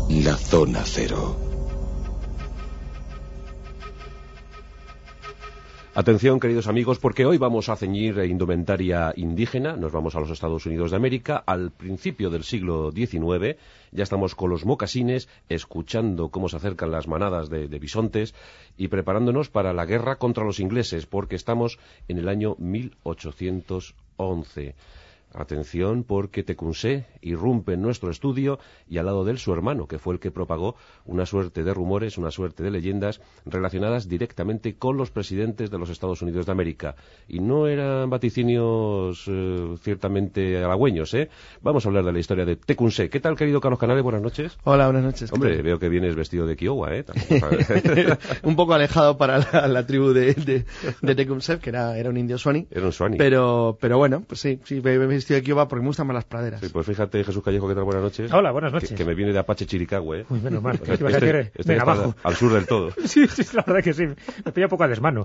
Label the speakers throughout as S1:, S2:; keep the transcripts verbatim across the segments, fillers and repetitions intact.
S1: La Zona Cero.
S2: Atención, queridos amigos, porque hoy vamos a ceñir indumentaria indígena. Nos vamos a los Estados Unidos de América, al principio del siglo diecinueve. Ya estamos con los mocasines, escuchando cómo se acercan las manadas de, de bisontes y preparándonos para la guerra contra los ingleses, porque estamos en el año mil ochocientos once. Atención, porque Tecumseh irrumpe en nuestro estudio y al lado de él su hermano, que fue el que propagó una suerte de rumores, una suerte de leyendas relacionadas directamente con los presidentes de los Estados Unidos de América. Y no eran vaticinios eh, ciertamente halagüeños, ¿eh? Vamos a hablar de la historia de Tecumseh. ¿Qué tal, querido Carlos Canales? Buenas noches.
S3: Hola, buenas noches.
S2: Hombre, veo que vienes vestido de Kiowa, ¿eh?
S3: Un poco alejado para la, la tribu de, de, de Tecumseh, que era, era un indio Suani.
S2: Era un Suani.
S3: Pero, pero bueno, pues sí, sí, me vestido de Kiowa porque me gustan más las praderas.
S2: Sí, pues fíjate, Jesús Callejo, ¿qué tal? Buenas noches.
S4: Hola, buenas noches.
S2: Que, que me viene de Apache Chiricahue, ¿eh?
S4: Uy, menos mal.
S2: O sea,
S4: ¿Qué ibas
S2: este,
S4: a decir?
S2: este
S4: Ven
S2: está
S4: abajo.
S2: Al sur del todo.
S4: Sí, sí, la verdad que sí. Me pilla un poco a desmano.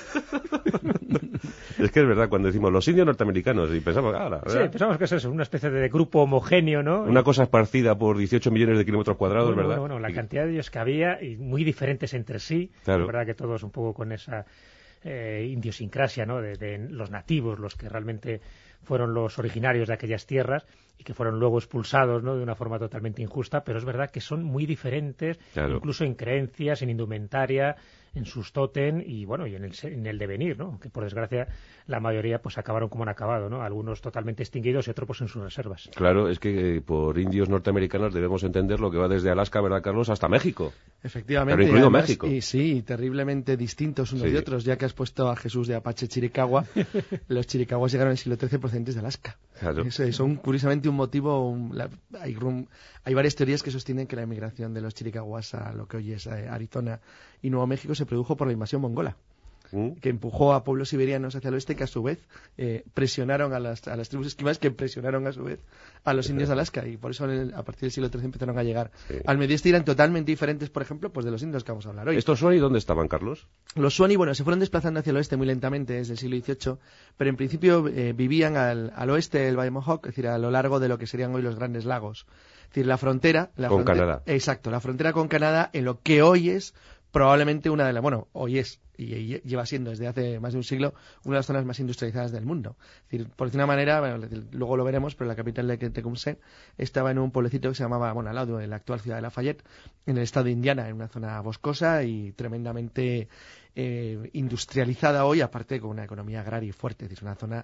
S2: Es que es verdad, cuando decimos los indios norteamericanos, y pensamos, ah,
S4: sí, pensamos que es eso, una especie de grupo homogéneo, ¿no?
S2: Una cosa esparcida por dieciocho millones de kilómetros cuadrados,
S4: bueno,
S2: ¿verdad?
S4: Bueno, bueno, la cantidad de ellos que había, y muy diferentes entre sí.
S2: Claro.
S4: Es verdad que todos un poco con esa eh, idiosincrasia, ¿no? De, de los nativos, los que realmente fueron los originarios de aquellas tierras y que fueron luego expulsados, ¿no? De una forma totalmente injusta, pero es verdad que son muy diferentes, claro. Incluso en creencias, en indumentaria, en sus tótem y bueno, y en el, en el devenir, ¿no? Que por desgracia la mayoría pues acabaron como han acabado, ¿no? Algunos totalmente extinguidos y otros pues en sus reservas.
S2: Claro, es que eh, por indios norteamericanos debemos entender lo que va desde Alaska, ¿verdad, Carlos?, hasta México.
S3: Efectivamente.
S2: Pero incluido
S3: además,
S2: México.
S3: Y sí, terriblemente distintos unos
S2: sí.
S3: de otros, ya que has puesto a Jesús de Apache Chiricahua. Los chiricahuas llegaron en el siglo trece procedentes de Alaska.
S2: Claro.
S3: Eso, son curiosamente un motivo, un, la, hay, hay varias teorías que sostienen que la emigración de los chiricahuas a lo que hoy es eh, Arizona y Nuevo México se produjo por la invasión mongola, ¿Mm? que empujó a pueblos siberianos hacia el oeste que a su vez eh, presionaron a las, a las tribus esquimales, que presionaron a su vez a los indios de Alaska, y por eso en el, a partir del siglo trece empezaron a llegar sí. al medio oeste y eran totalmente diferentes, por ejemplo, pues de los indios que vamos a hablar hoy.
S2: ¿Estos Suani dónde estaban, Carlos?
S3: Los Suani, bueno, se fueron desplazando hacia el oeste muy lentamente desde el siglo dieciocho, pero en principio eh, vivían al, al oeste del Valle Mohawk, es decir, a lo largo de lo que serían hoy los Grandes Lagos. Es decir, la frontera... La
S2: con
S3: frontera,
S2: Canadá.
S3: Exacto, la frontera con Canadá en lo que hoy es probablemente una de las... Bueno, hoy es, y lleva siendo desde hace más de un siglo, una de las zonas más industrializadas del mundo. Es decir, por decir una manera, bueno, luego lo veremos, pero la capital de Tecumseh estaba en un pueblecito que se llamaba, bueno, al lado de la actual ciudad de Lafayette, en el estado de Indiana, en una zona boscosa y tremendamente eh, industrializada hoy, aparte con una economía agraria fuerte. Es decir, una zona...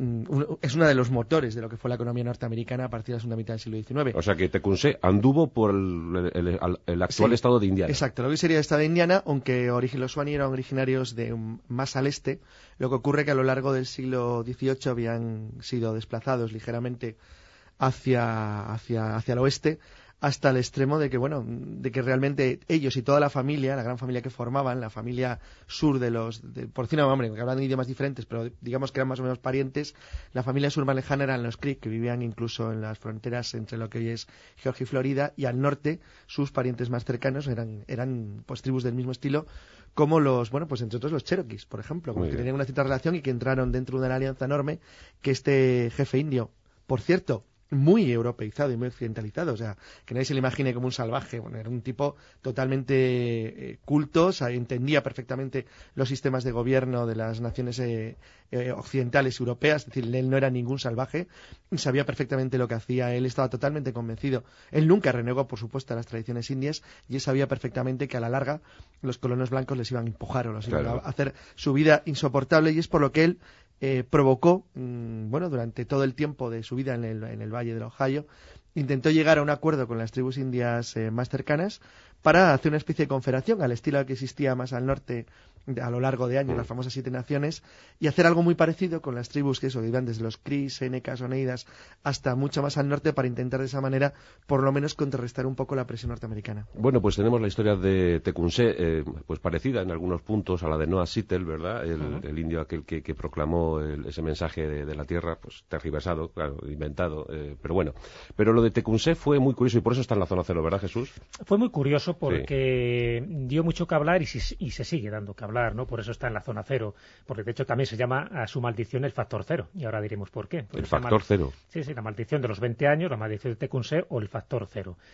S3: es uno de los motores de lo que fue la economía norteamericana a partir de la segunda mitad del siglo diecinueve.
S2: O sea que Tecumseh anduvo por el, el, el, el actual
S3: sí,
S2: estado de Indiana.
S3: Exacto, lo que sería el estado de Indiana, aunque los Suani eran originarios de um, más al este. Lo que ocurre que a lo largo del siglo dieciocho habían sido desplazados ligeramente hacia, hacia, hacia el oeste, hasta el extremo de que, bueno, de que realmente ellos y toda la familia, la gran familia que formaban, la familia sur de los, de, por decir, hombre, que hablan de idiomas diferentes, pero digamos que eran más o menos parientes, la familia sur más lejana eran los Creek, que vivían incluso en las fronteras entre lo que hoy es Georgia y Florida, y al norte, sus parientes más cercanos eran, eran pues tribus del mismo estilo, como los, bueno, pues entre otros los Cherokees, por ejemplo, como que tenían una cierta relación y que entraron dentro de una alianza enorme que este jefe indio, por cierto, muy europeizado y muy occidentalizado, o sea, que nadie se le imagine como un salvaje. Bueno, era un tipo totalmente eh, culto, o sea, entendía perfectamente los sistemas de gobierno de las naciones eh, eh, occidentales europeas, es decir, él no era ningún salvaje, sabía perfectamente lo que hacía, él estaba totalmente convencido. Él nunca renegó, por supuesto, a las tradiciones indias, y él sabía perfectamente que a la larga los colonos blancos les iban a empujar o los iban claro. a hacer su vida insoportable, y es por lo que él Eh, provocó, mmm, bueno, durante todo el tiempo de su vida en el, en el Valle del Ohio, intentó llegar a un acuerdo con las tribus indias eh, más cercanas para hacer una especie de confederación al estilo que existía más al norte a lo largo de años, las famosas siete naciones, y hacer algo muy parecido con las tribus que eso, iban desde los Crees, Senecas, Oneidas, hasta mucho más al norte, para intentar de esa manera, por lo menos, contrarrestar un poco la presión norteamericana.
S2: Bueno, pues tenemos la historia de Tecumseh, eh, pues parecida en algunos puntos a la de Noah Sittel, ¿verdad? El, uh-huh. el indio aquel que, que proclamó el, ese mensaje de, de la tierra, pues tergiversado, claro, inventado, eh, pero bueno. Pero lo de Tecumseh fue muy curioso y por eso está en la zona cero, ¿verdad, Jesús?
S4: Fue muy curioso porque sí. dio mucho que hablar y, si, y se sigue dando que hablar, ¿no? Por eso está en la zona cero, porque de hecho también se llama a su maldición el factor cero, y ahora diremos por qué.
S2: El factor cero.
S4: Sí, sí, la maldición de los veinte años, la maldición de Tecumseh o el factor cero.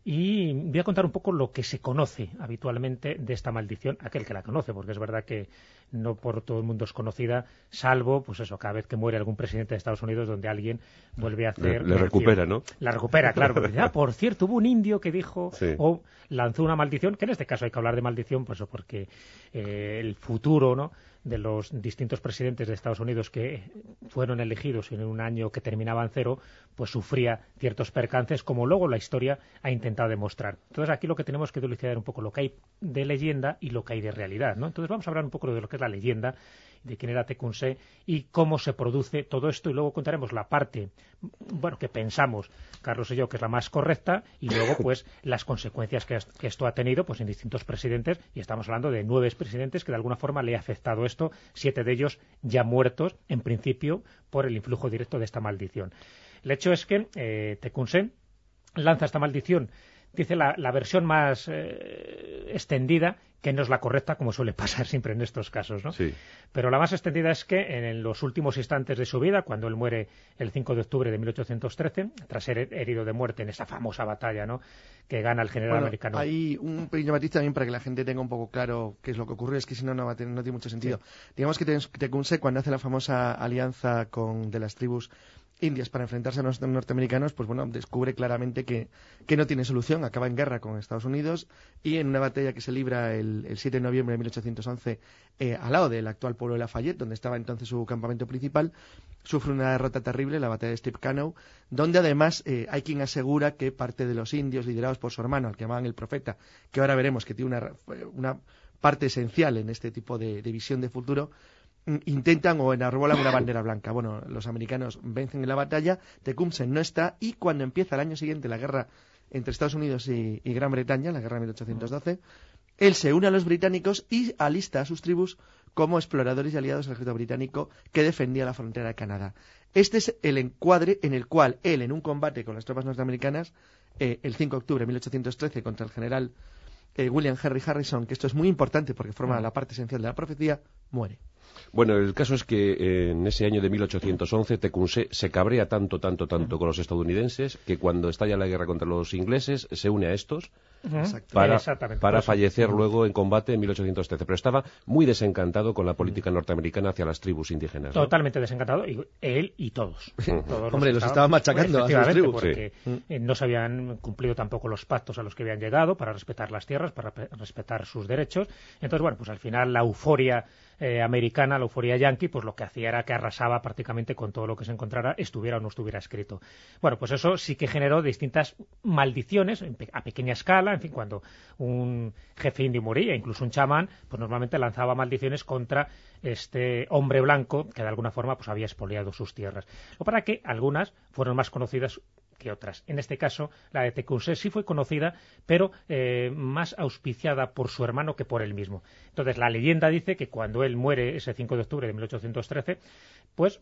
S4: Y voy a contar un poco lo que se conoce habitualmente de esta maldición, aquel que la conoce, porque es verdad que no por todo el mundo es conocida, salvo, pues eso, cada vez que muere algún presidente de Estados Unidos donde alguien vuelve a hacer...
S2: Le, le recupera, ¿no?
S4: La recupera, claro. Porque, ah, por cierto, hubo un indio que dijo,
S2: sí.
S4: o lanzó una maldición, que en este caso hay que hablar de maldición, pues porque eh, el futuro, ¿no?, de los distintos presidentes de Estados Unidos que fueron elegidos en un año que terminaba en cero, pues sufría ciertos percances, como luego la historia ha intentado demostrar. Entonces aquí lo que tenemos que dilucidar un poco lo que hay de leyenda y lo que hay de realidad, ¿no? Entonces vamos a hablar un poco de lo que es la leyenda, de quién era Tecumseh y cómo se produce todo esto, y luego contaremos la parte, bueno, que pensamos Carlos y yo que es la más correcta, y luego pues las consecuencias que, que esto ha tenido pues en distintos presidentes, y estamos hablando de nueve presidentes que de alguna forma le ha afectado esto, siete de ellos ya muertos en principio por el influjo directo de esta maldición. El hecho es que eh, Tecumseh lanza esta maldición. Dice la, la versión más eh, extendida, que no es la correcta, como suele pasar siempre en estos casos, ¿no?
S2: Sí.
S4: Pero la más extendida es que en los últimos instantes de su vida, cuando él muere el cinco de octubre de mil ochocientos trece, tras ser herido de muerte en esa famosa batalla, ¿no?, que gana el general
S3: bueno,
S4: americano.
S3: Hay un pequeño matiz también para que la gente tenga un poco claro qué es lo que ocurrió, es que si no, no, va a tener, no tiene mucho sentido. Sí. Digamos que Tecumseh, cuando hace la famosa alianza con de las tribus indias para enfrentarse a los norteamericanos, pues bueno, descubre claramente que, que no tiene solución, acaba en guerra con Estados Unidos, y en una batalla que se libra el, el siete de noviembre de mil ochocientos once eh, al lado del actual pueblo de Lafayette, donde estaba entonces su campamento principal, sufre una derrota terrible, la batalla de Tippecanoe, donde además eh, hay quien asegura que parte de los indios liderados por su hermano, al que llamaban el Profeta, que ahora veremos que tiene una, una parte esencial en este tipo de, de visión de futuro, intentan o enarbolan una bandera blanca. Bueno, los americanos vencen en la batalla, Tecumseh no está, y cuando empieza el año siguiente la guerra entre Estados Unidos y, y Gran Bretaña, la guerra de mil ochocientos doce, él se une a los británicos y alista a sus tribus como exploradores y aliados del ejército británico que defendía la frontera de Canadá. Este es el encuadre en el cual él, en un combate con las tropas norteamericanas, eh, el cinco de octubre de mil ochocientos trece contra el general eh, William Henry Harrison, que esto es muy importante porque forma la parte esencial de la profecía, muere.
S2: Bueno, el caso es que eh, en ese año de mil ochocientos once Tecumseh se cabrea tanto, tanto, tanto con los estadounidenses que cuando estalla la guerra contra los ingleses se une a estos para, para fallecer luego en combate en mil ochocientos trece. Pero estaba muy desencantado con la política norteamericana hacia las tribus indígenas, ¿no?
S4: Totalmente desencantado, y él y todos. todos
S3: Hombre, los estaba machacando
S4: pues,
S3: a sus tribus.
S4: Porque
S3: sí.
S4: no se habían cumplido tampoco los pactos a los que habían llegado para respetar las tierras, para respetar sus derechos. Entonces, bueno, pues al final la euforia eh, americana, la euforia yanqui, pues lo que hacía era que arrasaba prácticamente con todo lo que se encontrara, estuviera o no estuviera escrito. Bueno, pues eso sí que generó distintas maldiciones a pequeña escala. En fin, cuando un jefe indio moría, incluso un chamán, pues normalmente lanzaba maldiciones contra este hombre blanco que de alguna forma pues había expoliado sus tierras. Lo para que algunas fueron más conocidas que otras. En este caso, la de Tecumseh sí fue conocida, pero eh, más auspiciada por su hermano que por él mismo. Entonces, la leyenda dice que cuando él muere ese cinco de octubre de mil ochocientos trece, pues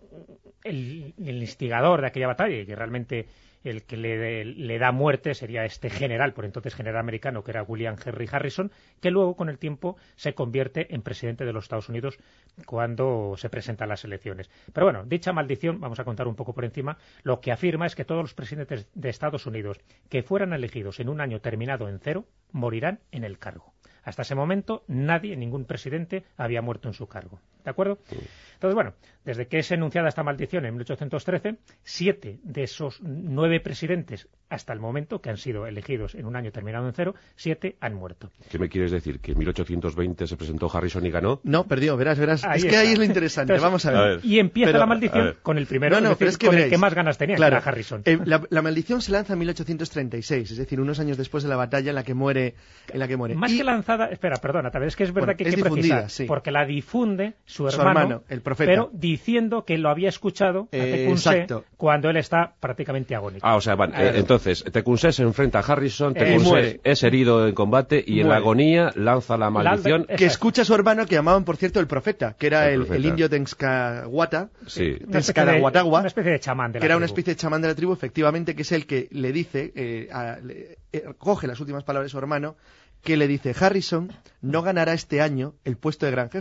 S4: el, el instigador de aquella batalla, y que realmente el que le, le da muerte sería este general, por entonces general americano, que era William Henry Harrison, que luego con el tiempo se convierte en presidente de los Estados Unidos cuando se presentan las elecciones. Pero bueno, dicha maldición, vamos a contar un poco por encima, lo que afirma es que todos los presidentes de Estados Unidos que fueran elegidos en un año terminado en cero, morirán en el cargo. Hasta ese momento nadie, ningún presidente, había muerto en su cargo. ¿De acuerdo? Sí. Entonces, bueno, desde que es enunciada esta maldición en mil ochocientos trece, siete de esos nueve presidentes hasta el momento, que han sido elegidos en un año terminado en cero, siete han muerto.
S2: ¿Qué me quieres decir? ¿Que en mil ochocientos veinte se presentó Harrison y ganó?
S3: No, perdió, verás, verás.
S4: Ahí
S3: es
S4: está.
S3: que ahí es lo interesante.
S4: Entonces,
S3: vamos a ver.
S2: a ver.
S4: Y empieza
S3: pero,
S4: la maldición con el primero,
S3: no, no,
S4: es decir,
S3: pero es que
S4: con
S3: veréis,
S4: el que más ganas tenía,
S3: claro,
S4: que era Harrison.
S3: Eh, la, la maldición se lanza en mil ochocientos treinta y seis, es decir, unos años después de la batalla en la que muere. En la que muere.
S4: Más
S3: y,
S4: que lanzada, espera, perdona, tal vez es que es verdad
S3: bueno,
S4: que hay
S3: es
S4: que precisar,
S3: sí.
S4: porque la difunde su
S3: Su
S4: hermano,
S3: hermano, el Profeta.
S4: pero diciendo que lo había escuchado a
S3: Eh,
S4: Tecumseh
S3: exacto.
S4: cuando él está prácticamente agónico.
S2: Ah, o sea, van, eh, entonces, Tecumseh se enfrenta a Harrison,
S4: Eh,
S2: Tecumseh
S3: muere.
S2: es herido en combate y en
S3: Muere.
S2: la agonía lanza la maldición.
S4: La-
S3: que escucha a su hermano, que llamaban, por cierto, el Profeta, que era
S2: El
S3: el,
S2: Profeta.
S3: el indio Tenscahuata,
S2: Sí.
S4: una especie, de,
S3: Tenscarahuatagua,
S4: una especie de chamán de la
S3: que era una
S4: tribu.
S3: especie de chamán de la tribu, efectivamente, que es el que le dice, eh, a- le- eh, coge las últimas palabras de su hermano, que le dice: Harrison no ganará este año el puesto de gran jefe,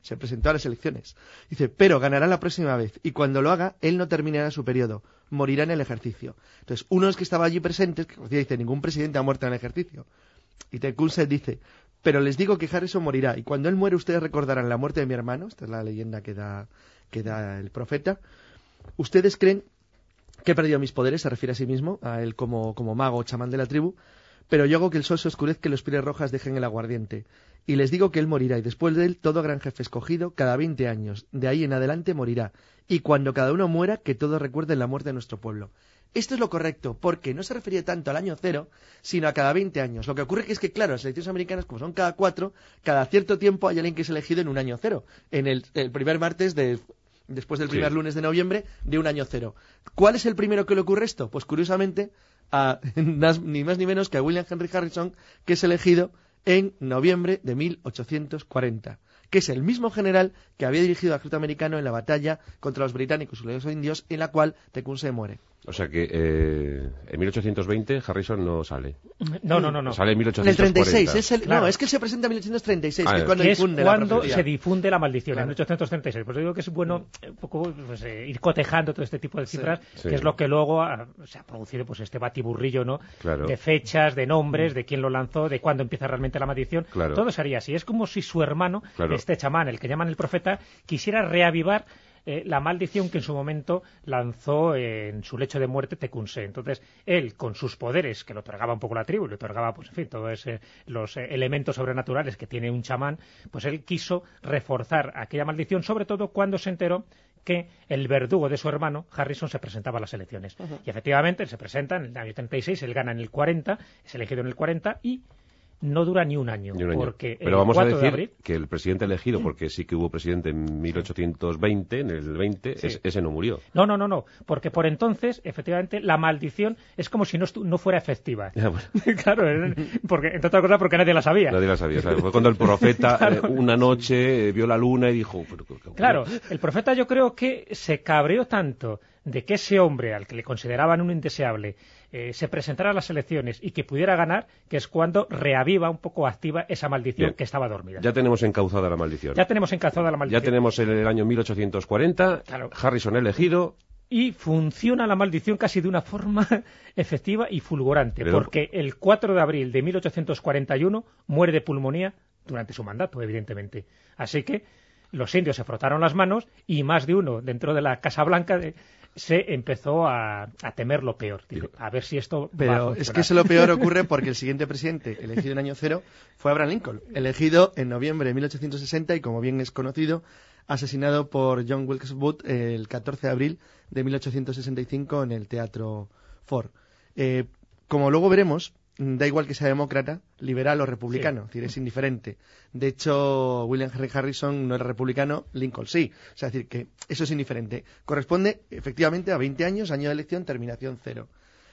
S3: se presentó a las elecciones. Dice, pero ganará la próxima vez, y cuando lo haga, él no terminará su periodo, morirá en el ejercicio. Entonces, uno de los que estaba allí presentes, que dice, ningún presidente ha muerto en el ejercicio. Y Tecumseh dice, pero les digo que Harrison morirá, y cuando él muere ustedes recordarán la muerte de mi hermano, esta es la leyenda que da, que da el profeta. Ustedes creen que he perdido mis poderes, se refiere a sí mismo, a él como, como mago o chamán de la tribu, pero yo hago que el sol se oscurezca y los pieles rojas dejen el aguardiente. Y les digo que él morirá, y después de él todo gran jefe escogido, cada veinte años, de ahí en adelante morirá. Y cuando cada uno muera, que todos recuerden la muerte de nuestro pueblo. Esto es lo correcto, porque no se refería tanto al año cero, sino a cada veinte años. Lo que ocurre que es que, claro, las elecciones americanas, como son cada cuatro, cada cierto tiempo hay alguien que es elegido en un año cero. En el, el primer martes de... después del primer sí. lunes de noviembre de un año cero. ¿Cuál es el primero que le ocurre esto? Pues curiosamente, a, ni más ni menos que a William Henry Harrison, que es elegido en noviembre de mil ochocientos cuarenta, que es el mismo general que había dirigido al ejército americano en la batalla contra los británicos y los indios, en la cual Tecumseh muere.
S2: O sea que eh, en mil ochocientos veinte Harrison no sale.
S4: No, no, no. no.
S2: Sale en mil ochocientos
S3: En
S2: cuarenta.
S3: el treinta y seis. Es el,
S4: claro.
S3: No, es que él se presenta en mil ochocientos treinta y seis,
S2: Ah,
S3: que es cuando,
S4: que es
S3: difunde,
S4: cuando
S3: la
S4: se difunde la maldición,
S3: claro.
S4: en mil ochocientos treinta y seis. Pues digo que es bueno un poco pues, eh, ir cotejando todo este tipo de cifras,
S2: sí.
S4: que
S2: Sí.
S4: es lo que luego ha, se ha producido pues este batiburrillo, ¿no?
S2: Claro.
S4: De fechas, de nombres, de quién lo lanzó, de cuándo empieza realmente la maldición.
S2: Claro.
S4: Todo sería así. Es como si su hermano,
S2: claro.
S4: este chamán, el que llaman el profeta, quisiera reavivar Eh, la maldición que en su momento lanzó eh, en su lecho de muerte Tecumseh. Entonces, él, con sus poderes, que le otorgaba un poco la tribu, le otorgaba, pues en fin, todos eh, los eh, elementos sobrenaturales que tiene un chamán, pues él quiso reforzar aquella maldición, sobre todo cuando se enteró que el verdugo de su hermano, Harrison, se presentaba a las elecciones. Uh-huh. Y efectivamente, él se presenta en el año treinta y seis, él gana en el cuarenta, es elegido en el cuarenta y no dura ni un año.
S2: Ni un año.
S4: Porque
S2: Pero vamos a decir
S4: de abril,
S2: que el presidente elegido, porque sí que hubo presidente en mil ochocientos veinte, en el veinte,
S4: sí.
S2: es, ese no murió.
S4: No, no, no, no, porque por entonces, efectivamente, la maldición es como si no, no fuera efectiva.
S2: Ya, bueno.
S4: Claro, porque, entre otras cosas, porque nadie la sabía.
S2: Nadie la sabía. ¿Sabes? Fue cuando el profeta
S4: claro.
S2: eh, una noche eh, vio la luna y dijo... Pero, ¿qué, qué,
S4: claro, el profeta yo creo que se cabreó tanto de que ese hombre, al que le consideraban un indeseable, eh, se presentara a las elecciones y que pudiera ganar, que es cuando reaviva un poco, activa esa maldición. Bien. Que estaba dormida.
S2: Ya tenemos encauzada la maldición.
S4: Ya tenemos encauzada la maldición.
S2: Ya tenemos en el año mil ochocientos cuarenta, claro. Harrison elegido...
S4: Y funciona la maldición casi de una forma efectiva y fulgurante, Pero... porque el cuatro de abril de mil ochocientos cuarenta y uno muere de pulmonía durante su mandato, evidentemente. Así que los indios se frotaron las manos y más de uno dentro de la Casa Blanca de, se empezó a, a temer lo peor. Dice, a ver si esto
S3: Pero
S4: va a funcionar.
S3: Es que eso lo peor ocurre porque el siguiente presidente elegido en año cero fue Abraham Lincoln, elegido en noviembre de mil ochocientos sesenta y, como bien es conocido, asesinado por John Wilkes Booth el catorce de abril de mil ochocientos sesenta y cinco en el Teatro Ford. Eh, como luego veremos, da igual que sea demócrata, liberal o republicano, sí. Es decir, es indiferente. De hecho, William Henry Harrison no era republicano, Lincoln sí. O sea, es decir, que eso es indiferente. Corresponde, efectivamente, a veinte años, año de elección, terminación cero.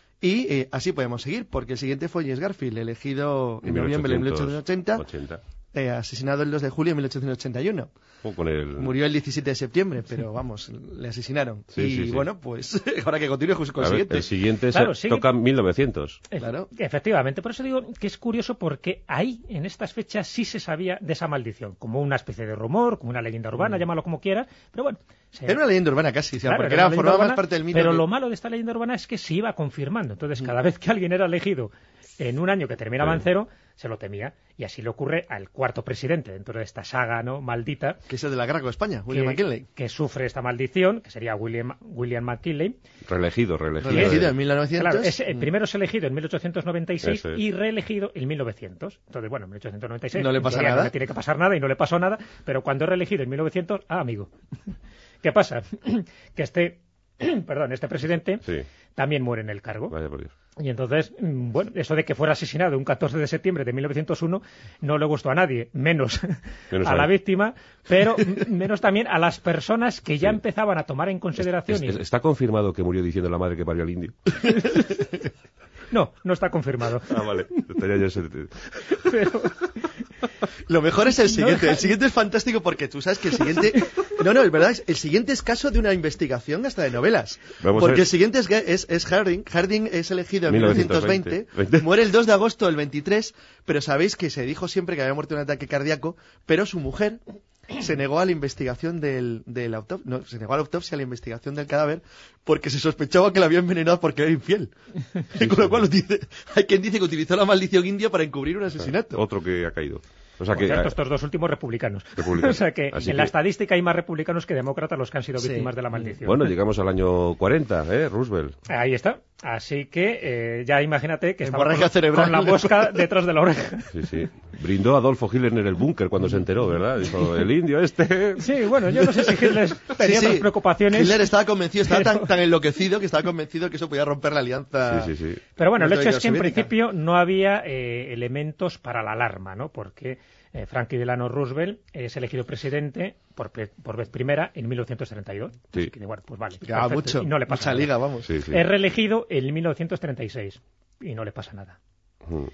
S3: Y eh, así podemos seguir, porque el siguiente fue James Garfield, elegido en noviembre de mil ochocientos ochenta, eh, asesinado el dos de julio de mil ochocientos ochenta y uno.
S2: Oh, con el...
S3: Murió el diecisiete de septiembre, pero vamos, le asesinaron.
S2: Sí,
S3: y
S2: sí, sí.
S3: bueno, pues ahora que continúe con el siguiente.
S2: El siguiente
S4: claro,
S2: se
S4: sigue...
S2: toca mil novecientos.
S3: Claro.
S4: Efectivamente, por eso digo que es curioso, porque ahí, en estas fechas, sí se sabía de esa maldición, como una especie de rumor, como una leyenda urbana, mm. llámalo como quieras, pero bueno... Se...
S3: Era una leyenda urbana casi,
S4: claro,
S3: porque
S4: era
S3: era, formaba
S4: urbana,
S3: más parte del mito.
S4: Pero
S3: que...
S4: lo malo de esta leyenda urbana es que se iba confirmando. Entonces, cada vez que alguien era elegido en un año que terminaba sí. en cero, se lo temía. Y así le ocurre al cuarto presidente dentro de esta saga, ¿no?, maldita.
S3: Que es el de la guerra con España, William
S4: que,
S3: McKinley.
S4: Que sufre esta maldición, que sería William, William McKinley.
S2: Reelegido, reelegido.
S3: Reelegido en mil novecientos.
S4: Claro, es, el primero es elegido en mil ochocientos noventa y seis es. y reelegido en mil novecientos. Entonces, bueno, en mil ochocientos noventa y seis
S3: no le pasa nada.
S4: No le tiene que pasar nada y no le pasó nada, pero cuando es reelegido en mil novecientos, ah, amigo. ¿Qué pasa? Que este, perdón, este presidente sí. también muere en el cargo.
S2: Vaya por Dios.
S4: Y entonces, bueno, eso de que fuera asesinado un catorce de septiembre de mil novecientos uno no le gustó a nadie, menos, menos a, a la víctima, pero menos también a las personas que ya sí. empezaban a tomar en consideración.
S2: Es, es, ¿Está confirmado que murió diciendo la madre que parió al indio?
S4: No, no está confirmado.
S2: Ah, vale. Tenía yo ese...
S4: Pero...
S3: Lo mejor es el siguiente. El siguiente es fantástico porque tú sabes que el siguiente... No, no, es verdad. El siguiente es caso de una investigación hasta de novelas.
S2: Vamos
S3: porque el siguiente es, es, es Harding. Harding es elegido en mil novecientos veinte. Muere el dos de agosto del veintitrés, pero sabéis que se dijo siempre que había muerto de un ataque cardíaco, pero su mujer se negó a la investigación del, de la autopsia, no, se negó a la autopsia, a la investigación del cadáver, porque se sospechaba que la había envenenado porque era infiel. Sí, con lo cual dice, hay quien dice que utilizó la maldición india para encubrir un asesinato.
S2: Otro que ha caído. O sea
S4: Por
S2: que,
S4: cierto,
S2: a...
S4: estos dos últimos republicanos.
S2: republicanos.
S4: O sea que
S2: Así
S4: en
S2: que...
S4: la estadística hay más republicanos que demócratas los que han sido
S3: Sí.
S4: víctimas de la maldición.
S2: Bueno, llegamos al año cuarenta, ¿eh? Roosevelt.
S4: Ahí está. Así que eh, ya imagínate que estaba
S3: Hemorragia
S4: con,
S3: cerebral.
S4: con la mosca detrás de la oreja.
S2: Sí, sí. Brindó Adolfo Hitler en el búnker cuando se enteró, ¿verdad? Dijo, el indio este...
S4: Sí, bueno, yo no sé si Hitler tenía
S3: Sí,
S4: otras
S3: sí.
S4: preocupaciones.
S3: Hitler estaba convencido, estaba
S4: Pero-
S3: tan, tan enloquecido que estaba convencido que eso podía romper la alianza.
S2: Sí, sí, sí.
S4: Pero bueno, el hecho es que en
S3: soviética.
S4: principio no había eh, elementos para la alarma, ¿no? Porque eh, Franklin Delano Roosevelt es elegido presidente por, pe- por vez primera en mil novecientos treinta y dos.
S2: Sí.
S4: Así que, bueno, pues vale.
S3: Ya,
S4: perfecto,
S3: mucho.
S4: y no le pasa
S3: mucha
S4: nada.
S3: liga, vamos.
S2: Sí, sí.
S4: Es reelegido en mil novecientos treinta y seis y no le pasa nada.
S2: Mm,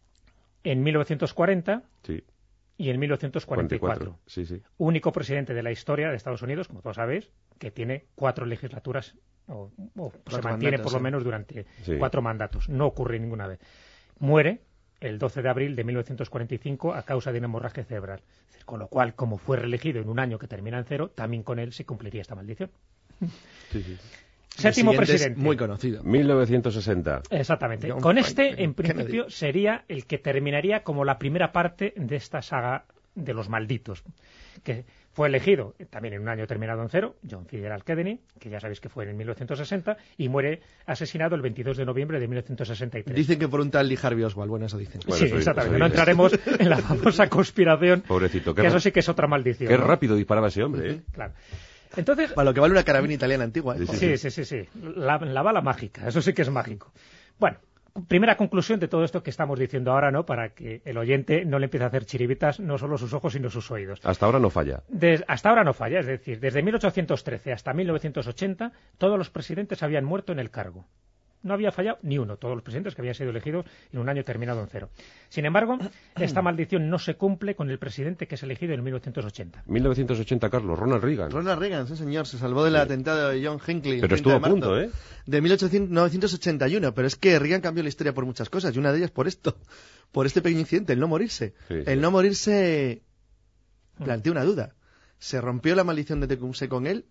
S4: En mil novecientos cuarenta
S2: sí.
S4: y en mil novecientos cuarenta y cuatro.
S2: Sí, sí.
S4: Único presidente de la historia de Estados Unidos, como todos sabéis, que tiene cuatro legislaturas, o, o se
S3: Cuatro
S4: mantiene
S3: mandatos,
S4: por lo
S3: sí.
S4: menos durante
S2: Sí.
S4: cuatro mandatos. No ocurre ninguna vez. Muere el doce de abril de mil novecientos cuarenta y cinco a causa de una hemorragia cerebral. Es decir, con lo cual, como fue reelegido en un año que termina en cero, también con él se cumpliría esta maldición.
S2: Sí, sí.
S4: Séptimo
S3: El siguiente es
S4: presidente.
S3: muy conocido.
S2: mil novecientos sesenta.
S4: Exactamente.
S3: John
S4: Con
S3: Franklin
S4: este, en
S3: Kennedy.
S4: principio, sería el que terminaría como la primera parte de esta saga de los malditos, que fue elegido también en un año terminado en cero, John Fitzgerald Kennedy, que ya sabéis que fue en mil novecientos sesenta, y muere asesinado el veintidós de noviembre de mil novecientos sesenta y tres.
S3: Dicen que por un tal Lee Harvey Oswald, bueno, eso dicen.
S2: Bueno,
S4: sí,
S2: eso-
S4: exactamente.
S2: eso
S4: No
S2: dice.
S4: entraremos en la famosa conspiración,
S2: Pobrecito, qué,
S4: que
S2: ra-
S4: eso sí que es otra maldición.
S2: qué
S4: ¿no?
S2: rápido disparaba ese hombre, ¿eh?
S4: Claro. Entonces,
S3: Para lo que vale una carabina italiana antigua, ¿eh?
S2: Sí,
S4: sí, sí, sí, sí. La, la bala mágica, eso sí que es mágico. Bueno, primera conclusión de todo esto que estamos diciendo ahora, ¿no? Para que el oyente no le empiece a hacer chiribitas no solo sus ojos, sino sus oídos.
S2: Hasta ahora no falla.
S4: Des- hasta ahora no falla, es decir, desde mil ochocientos trece hasta mil novecientos ochenta, todos los presidentes habían muerto en el cargo. No había fallado ni uno, todos los presidentes que habían sido elegidos en un año terminado en cero. Sin embargo, esta maldición no se cumple con el presidente que es elegido en mil novecientos ochenta.
S2: mil novecientos ochenta, Carlos, Ronald Reagan.
S3: Ronald Reagan, sí señor, se salvó del atentado de John Hinckley. el
S2: Pero
S3: treinta
S2: estuvo
S3: de
S2: a
S3: marzo
S2: punto, ¿eh?
S3: De mil novecientos ochenta y uno, pero es que Reagan cambió la historia por muchas cosas, y una de ellas por esto, por este pequeño incidente, el no morirse.
S2: Sí, sí.
S3: El no morirse plantea una duda. ¿Se rompió la maldición de Tecumseh con él?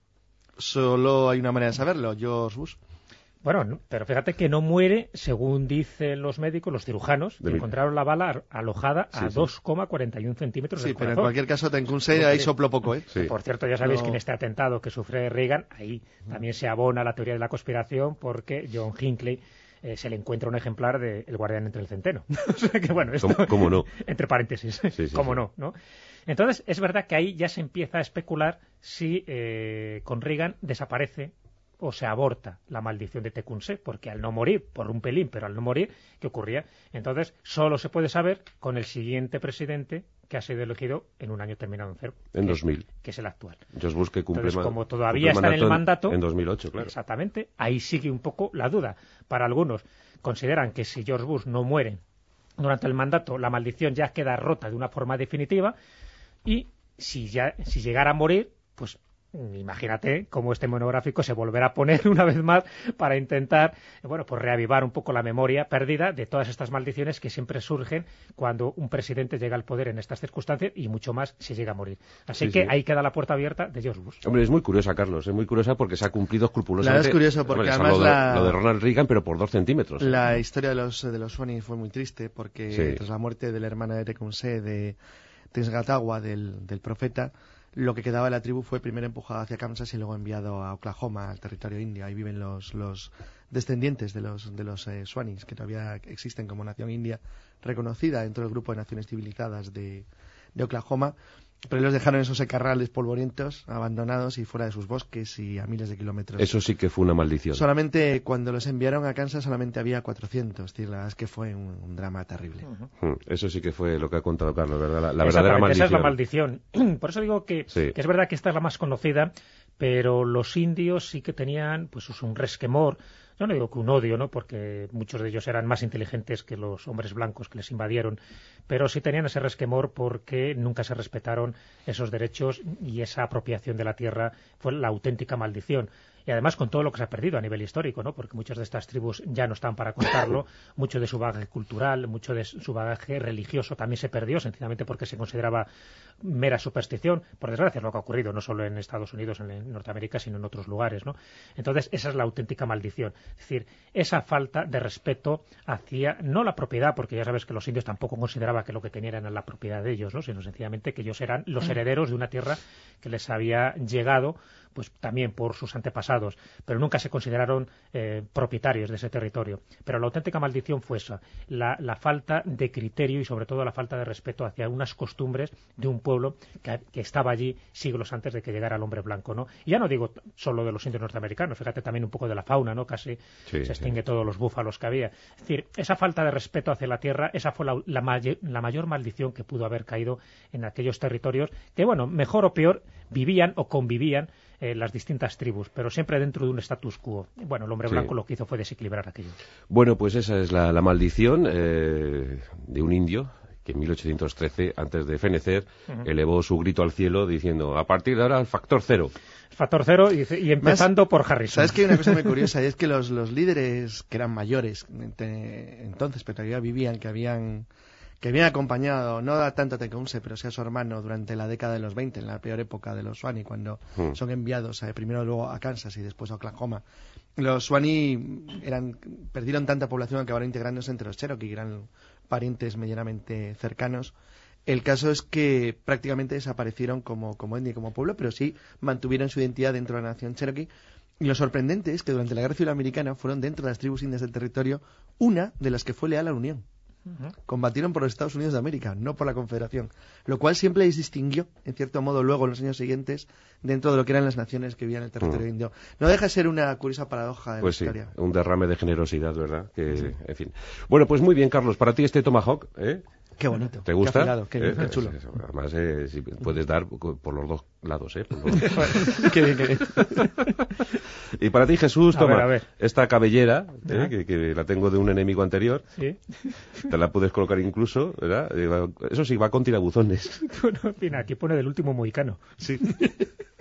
S3: Solo hay una manera de saberlo, George Bush.
S4: Bueno, no, pero fíjate que no muere, según dicen los médicos, los cirujanos, que
S2: De mil-
S4: encontraron la bala ar- alojada a
S2: Sí, sí.
S4: dos coma cuarenta y uno centímetros
S3: Sí,
S4: del
S3: pero en
S4: corazón.
S3: cualquier caso Tecumseh ahí sopló poco, ¿eh?
S2: Sí.
S4: Por cierto, ya sabéis
S3: No.
S4: que en este atentado que sufre Reagan, ahí también se abona la teoría de la conspiración porque John Hinckley eh, se le encuentra un ejemplar de El guardián entre el centeno. O sea que, bueno, esto,
S2: ¿Cómo- cómo no?
S4: entre paréntesis,
S2: Sí, sí,
S4: cómo
S2: sí.
S4: no, ¿no? Entonces, es verdad que ahí ya se empieza a especular si eh, con Reagan desaparece o se aborta la maldición de Tecumseh, porque al no morir, por un pelín, pero al no morir, ¿qué ocurría? Entonces, solo se puede saber con el siguiente presidente que ha sido elegido en un año terminado en cero.
S2: En
S4: que
S2: dos
S4: es-
S2: mil.
S4: Que es el actual.
S2: George Bush que cumple
S4: Entonces,
S2: ma-
S4: como todavía
S2: cumple
S4: está en el mandato,
S2: En dos mil ocho, claro.
S4: Exactamente, ahí sigue un poco la duda. Para algunos consideran que si George Bush no muere durante el mandato, la maldición ya queda rota de una forma definitiva y si ya si llegara a morir, pues imagínate cómo este monográfico se volverá a poner una vez más para intentar, bueno, pues reavivar un poco la memoria perdida de todas estas maldiciones que siempre surgen cuando un presidente llega al poder en estas circunstancias y mucho más si llega a morir. Así
S2: Sí,
S4: que
S2: sí.
S4: ahí queda la puerta abierta de George Bush.
S2: Hombre, es muy curiosa, Carlos, es muy curiosa porque se ha cumplido escrupulosamente.
S3: La verdad es curioso porque
S2: Hombre,
S3: además
S2: lo de,
S3: la-
S2: lo de Ronald Reagan, pero por dos centímetros. ¿eh?
S3: La historia de los de los Swanee fue muy triste porque
S2: Sí.
S3: tras la muerte de la hermana de Tecumseh, de Tesgatawa, del, del profeta, lo que quedaba de la tribu fue primero empujado hacia Kansas y luego enviado a Oklahoma, al territorio indio. Ahí viven los, los descendientes de los, de los eh, Swanees, que todavía existen como nación india reconocida dentro del grupo de naciones civilizadas de, de Oklahoma. Pero los dejaron en esos secarrales polvorientos, abandonados y fuera de sus bosques y a miles de kilómetros.
S2: Eso sí que fue una maldición.
S3: Solamente cuando los enviaron a Kansas solamente había cuatrocientos. Es decir, la verdad es que fue un, un drama terrible.
S2: Mm, Eso sí que fue lo que ha contado Carlos, ¿verdad? La, la verdadera
S4: Exactamente,
S2: maldición.
S4: esa es la maldición. Por eso digo que,
S2: Sí.
S4: que es verdad que esta es la más conocida, pero los indios sí que tenían pues un resquemor. Yo no digo que un odio, ¿no? Porque muchos de ellos eran más inteligentes que los hombres blancos que les invadieron, pero sí tenían ese resquemor porque nunca se respetaron esos derechos y esa apropiación de la tierra fue la auténtica maldición. y además con todo lo que se ha perdido a nivel histórico, ¿no? Porque muchas de estas tribus ya no están para contarlo, mucho de su bagaje cultural, mucho de su bagaje religioso también se perdió, sencillamente porque se consideraba mera superstición. Por desgracia es lo que ha ocurrido no solo en Estados Unidos, en Norteamérica, sino en otros lugares, ¿no? Entonces esa es la auténtica maldición, es decir, esa falta de respeto hacia, no la propiedad, porque ya sabes que los indios tampoco consideraban que lo que tenían era la propiedad de ellos, ¿no? Sino sencillamente que ellos eran los herederos de una tierra que les había llegado pues también por sus antepasados, pero nunca se consideraron eh, propietarios de ese territorio. Pero la auténtica maldición fue esa, la, la falta de criterio y sobre todo la falta de respeto hacia unas costumbres de un pueblo que, que estaba allí siglos antes de que llegara el hombre blanco, ¿no? Y ya no digo solo de los indios norteamericanos, fíjate también un poco de la fauna, ¿no? Casi sí, se extingue sí. todos los búfalos que había. Es decir, esa falta de respeto hacia la tierra, esa fue la, la, may la mayor maldición que pudo haber caído en aquellos territorios que, bueno, mejor o peor, vivían o convivían Eh, las distintas tribus, pero siempre dentro de un status quo. Bueno, el hombre sí. blanco lo que hizo fue desequilibrar aquello.
S2: Bueno, pues esa es la, la maldición eh, de un indio que en mil ochocientos trece, antes de fenecer, uh-huh. elevó su grito al cielo diciendo, a partir de ahora el factor cero.
S4: Factor cero y, y empezando Más, por Harrison.
S3: ¿Sabes que hay una cosa muy curiosa? Y es que los, los líderes que eran mayores entonces, pero todavía vivían, que habían... que habían acompañado, no a tanto a Tecumseh, pero sí a su hermano durante la década de los veinte, en la peor época de los Suani, cuando mm. son enviados a, primero luego a Kansas y después a Oklahoma. Los Suani eran, perdieron tanta población que acabaron integrándose entre los Cherokee, que eran parientes medianamente cercanos. El caso es que prácticamente desaparecieron como, como etnia y como pueblo, pero sí mantuvieron su identidad dentro de la nación Cherokee. Y lo sorprendente es que durante la Guerra Civil Americana fueron dentro de las tribus indias del territorio una de las que fue leal a la Unión. Uh-huh. Combatieron por los Estados Unidos de América, no por la Confederación, lo cual siempre les distinguió, en cierto modo, luego en los años siguientes, dentro de lo que eran las naciones que vivían en el territorio uh-huh. indio. No deja de ser una curiosa paradoja de
S2: pues
S3: la historia.
S2: Sí, un derrame de generosidad, ¿verdad? Que, sí. En fin. Bueno, pues muy bien, Carlos, para ti este Tomahawk, ¿eh?
S3: Qué bonito.
S2: ¿Te gusta?
S3: Qué afilado, qué, bien,
S2: eh,
S3: qué chulo.
S2: Además, eh, si puedes dar por los dos lados, ¿eh? Por los dos.
S3: Qué bien, qué bien.
S2: Y para ti, Jesús,
S4: a
S2: toma
S4: ver, a ver.
S2: esta cabellera, ¿eh? que, que la tengo de un enemigo anterior.
S4: Sí.
S2: Te la puedes colocar incluso, ¿verdad? Eso sí, va con tirabuzones.
S4: Bueno, mira, aquí pone del último mohicano.
S2: Sí.